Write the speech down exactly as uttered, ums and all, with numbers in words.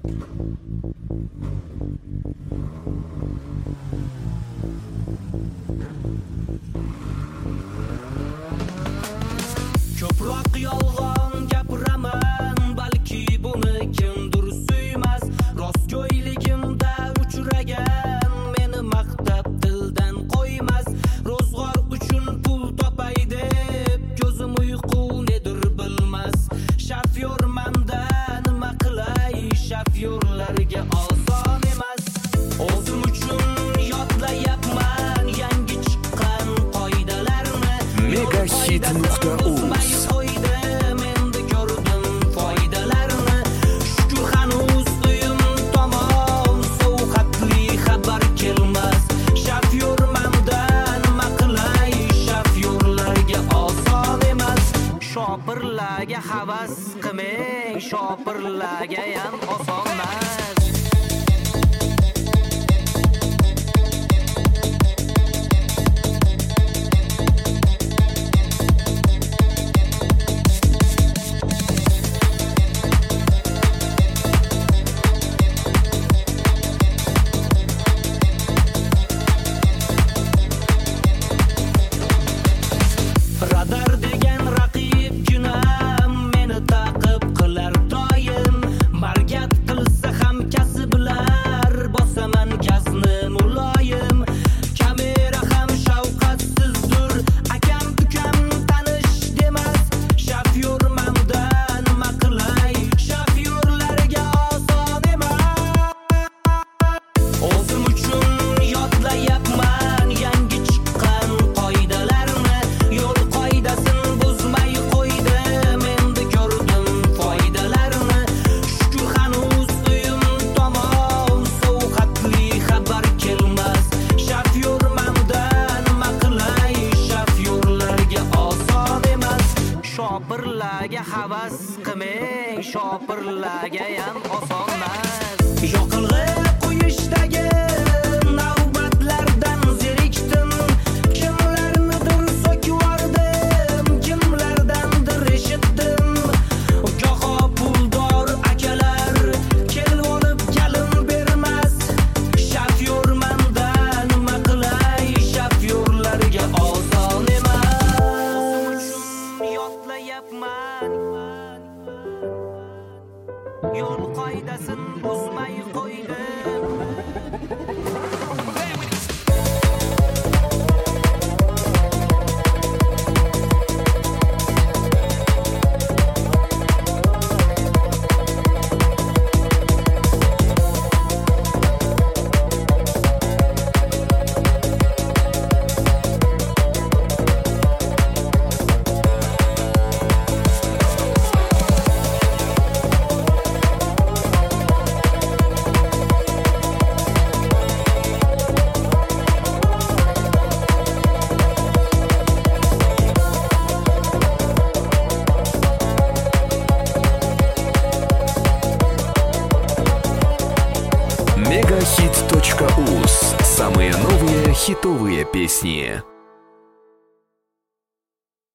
Ko'proq yolg'on gapiraman, balki buni kimdir suymas. Rostgo'yligimda uchragan meni maqtab dildan qo'ymas. Ro'zg'or uchun pul topay deb ko'zim uyqu nedir bilmas. Shofyormanda nima qilay, shofyorlarga oson emas. O'zim uchun yodlayapman yangi chiqqan qoidalarni. Megahit nuqta uz Shopirlarga havas qilmang, shopirlarga ham osonmas. Radar degan raqib ginam meni taqib qilar doim. Margat qilsa ham kasblar, bosaman gazni muloyim. Kamera ham shafqatsizdir, akam ukam tanish demas. Shofyormanda nima qilay, shofyorlarga oson emas. O'zim uchun yodlayapman yangi chiqqan qoidalarni. Yo'l qoidasin buzmay qo'ydim, endi ko'rdim foydalarini. Shukur hanuz uyim tomon sovqatli xabar kelmas. Shofyormanda nima qilay, shofyorlarga oson emas. Shopirlarga havas qilmang, shopirlarga ham osonmas. Yoqilg'i qo'yishdagi navbatlardan zerikdim. Kimlarnidir so'kvordim, kimlardandir eshitdim. Goho puldor akalar kelib olib galim bermas. Shofyormanda nima qilay, shofyorlarga oson emas. Yodlayapman yo'l qoidasin buzmay qo'ydim. Megahit точка уз. Самые новые хитовые песни.